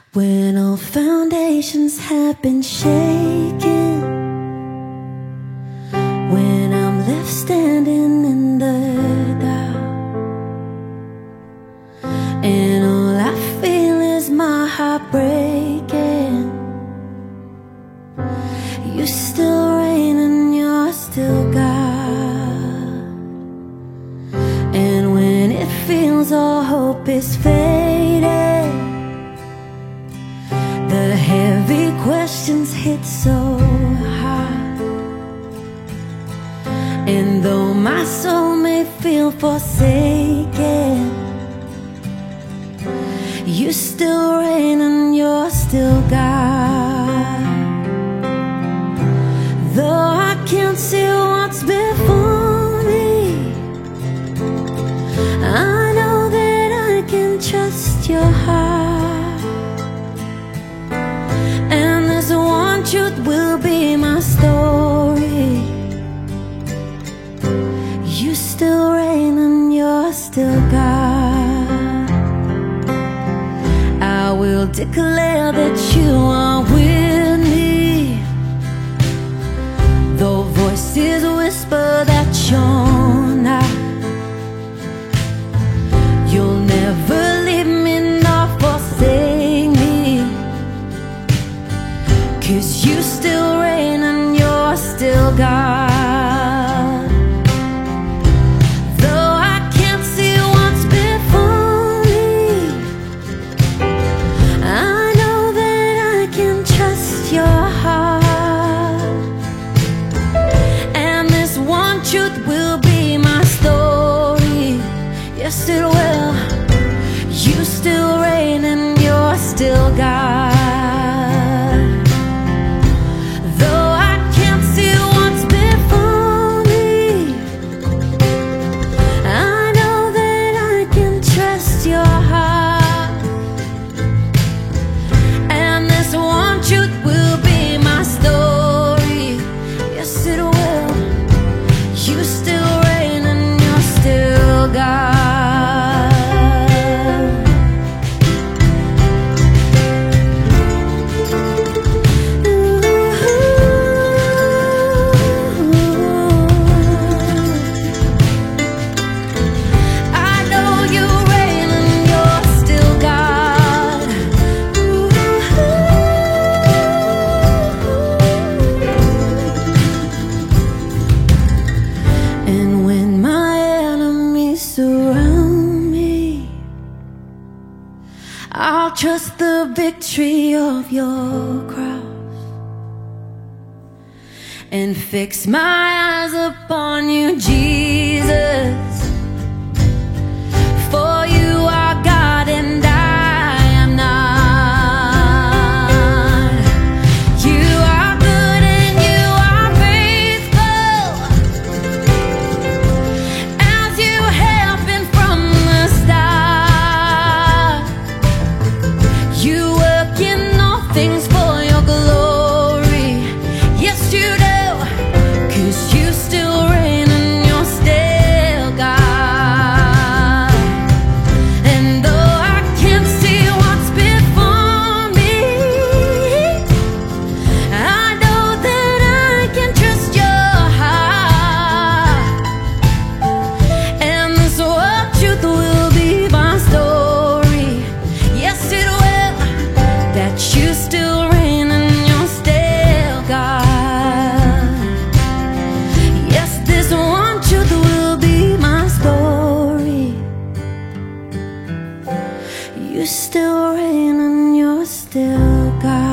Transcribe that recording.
When all foundations have been shaken, when I'm left standing in the dark, and all I feel is my heart breaking, you still reign and you're still God. And when it feels all hope is faded, the heavy questions hit so hard, and though my soul may feel forsaken, you still reign and you're still God. Though I can't see what's before me, I know that I can trust your heart. And this one truth will be my story: you still reign and you're still God. I will declare that you are with me, though voices whisper that you're not. You'll never leave me nor forsake me, 'cause you still reign and you're still God. Though I can't see what's before me, I know that I can trust your heart. And this one truth will be my story: yes, it will. You still reign and you're still God. Though I can't see what's before me, I know that I can trust your heart. And this one truth will be my story: yes, it will. You still reign and you're still God. I'll trust the victory of your cross and fix my eyes upon you, Jesus. For you are God and I am not. You are good and you are faithful, as you have been from the start. You work in all things for your glory. Yes, you do, 'cause you still reign and you're still God. And though I can't see what's before me, I know that I can trust your heart. And this one truth will be my story: yes, it will, that you still reign and you're still God. Yes, this one truth will be my story: you still reign and you're still God.